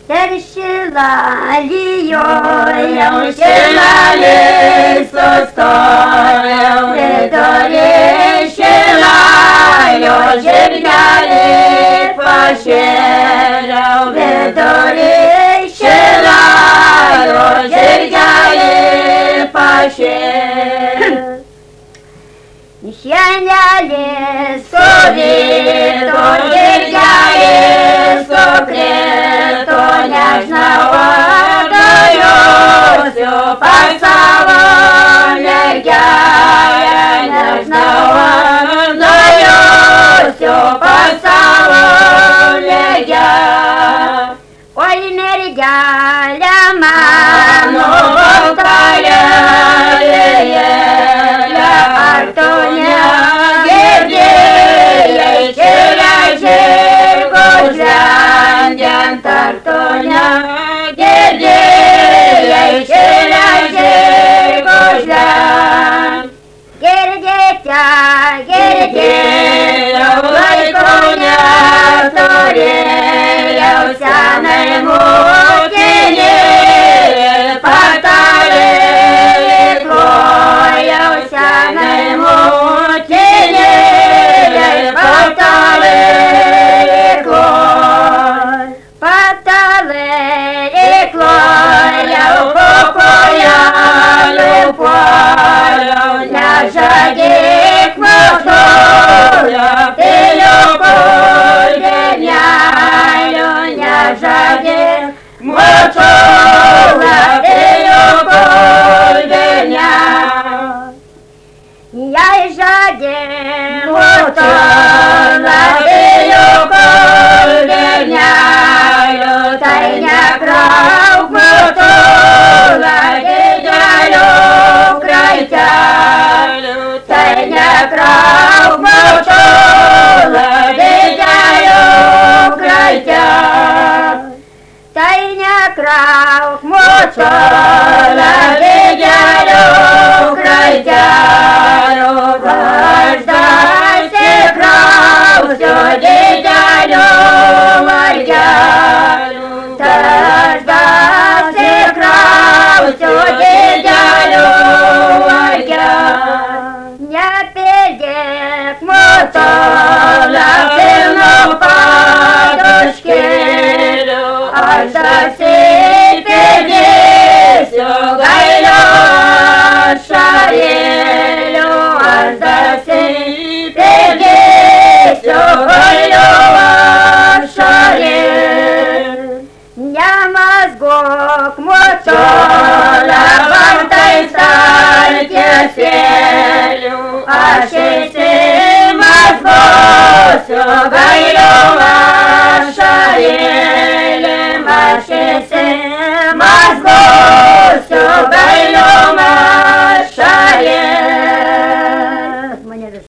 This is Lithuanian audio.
Teršilalijo, jau šilalės sustojau, vidurį šilalio žirgelį pašėriau, vidurį šilalio žirgelį pašėriau. Šiandielis Sukrito žirgelis, sukrito, nežinau, dajosiu pas savo mergelę, nežinau, dajosiu pas savo mergelę. Oi, mergelė Mano baltąją lėlę, ar tu negirdėjai, čiulei žirgo žvengiant, ar tu negirdėjai, čiulei žirgo žvengiant. Girdėte, Girdėjau, laiko neturėjau, senai mokinį patarė, klojau, senai mokinį patarė, klojau. patalai, Klojau, po kojelių puoliau, nežadėk mažolio, piliuko dienelių, nežadėk mažolio, piliuko dienelių. jei žadėjau, Motola piliuko dienelių, tai nekrauk motola didelių kraitelių, tai nekrauk motola didelių kraitelių. tai nekrauk Motola didelių kraitelių, aš dasikrausiu didelių margelių, aš dasikrausiu didelių margelių. nepėdėk Motola pilnu paduškėliu, aš dasipėdėsiu gailio ašarėliu, aš dasipėdėsiu gailio ašarėliu. nemazgok Motola vartai staltiesėlių, aš įsimazgosiu gailio ašarėlėm, aš įsimazgosiu gailio ašarėlėm.